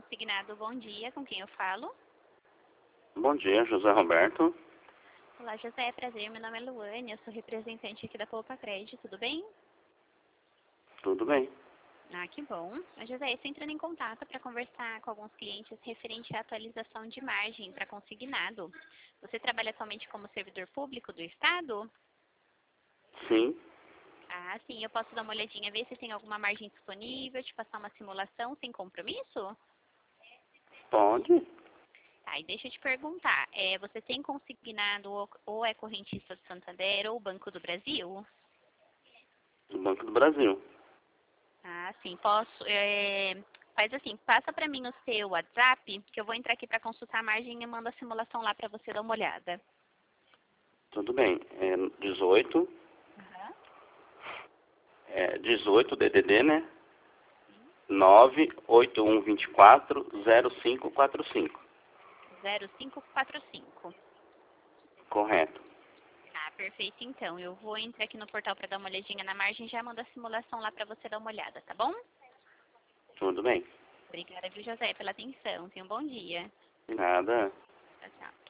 Consignado, bom dia. Com quem eu falo? Bom dia, José Roberto. Olá, José. Prazer. Meu nome é Luane. Eu sou representante aqui da Poupa Crédito. Tudo bem? Tudo bem? Ah, que bom. José, eu estou entrando em contato para conversar com alguns clientes referente à atualização de margem para consignado. Você trabalha atualmente como servidor público do Estado? Sim, Ah, sim. Eu posso dar uma olhadinha, ver se tem alguma margem disponível, te passar uma simulação sem compromisso? pode. Tá, e deixa eu te perguntar, você tem consignado ou é correntista do Santander ou Banco do Brasil? Do Banco do Brasil. Ah, sim, posso. Faz assim, passa para mim o seu WhatsApp, que eu vou entrar aqui para consultar a margem e mando a simulação lá para você dar uma olhada. Tudo bem. 18, Aham. 18 DDD, né? 981240545. 0545. Correto. Ah, perfeito então. Eu vou entrar aqui no portal para dar uma olhadinha na margem e já mando a simulação lá para você dar uma olhada, tá bom? Tudo bem. Obrigada, viu, José, pela atenção. Tenha um bom dia. Nada. Tchau, tchau.